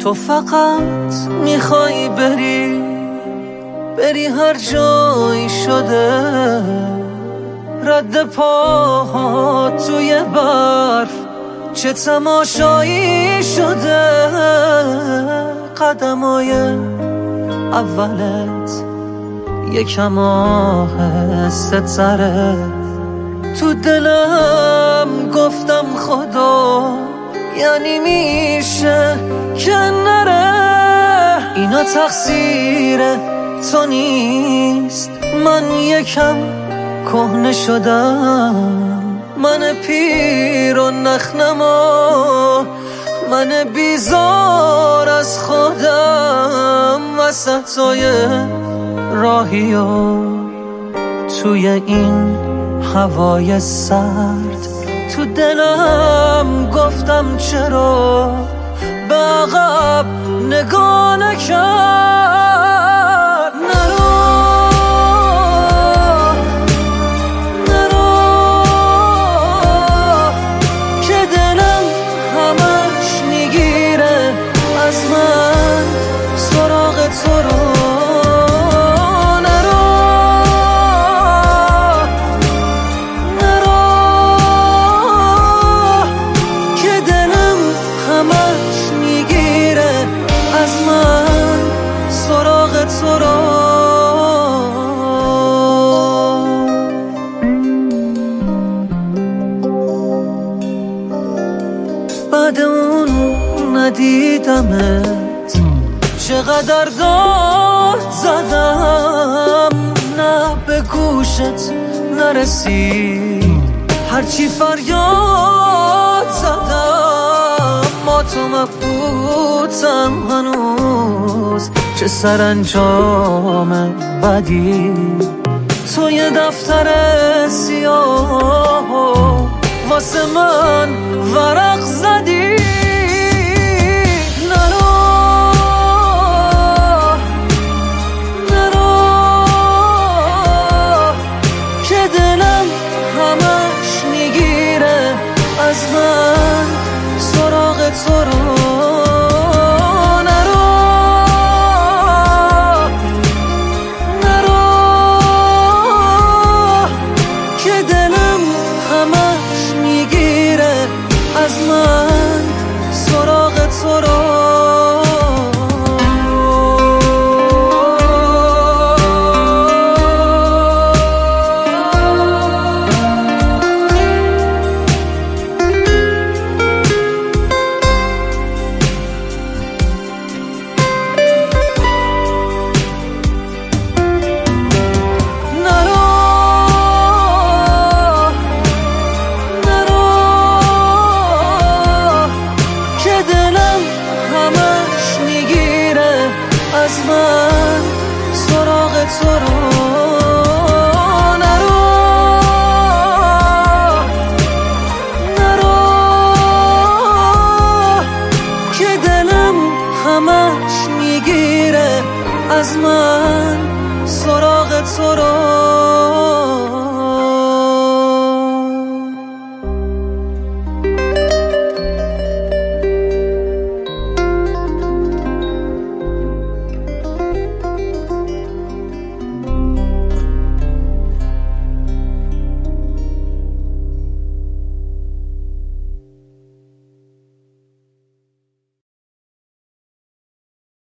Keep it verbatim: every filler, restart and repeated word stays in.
تو فقط میخوای بری بری هر جایی شده، رد پاها توی برف چه تماشایی شده. قدمای اولت یکم آهسته تره، تو دلم گفتم خدا یعنی میشه که نره. اینا تقصیر تو نیست، من یکم کهنه شدم، من پیر و نخنما، من بیزار از خودم. وسطای راهی و توی این هوای سرد، تو دلم گفتم چرا به عقب نگاه نکرد. نرو نرو که دلم همش میگیره از من سراغ تو رو. بعد اون ندیدمت چقدر داد زدم، نه به گوشت نرسید هرچی فریاد زدم. ما تو مبهوتم هنوز، چه سرانجام بدی. تو یه دفتر سیاه واسه من ورق زدی.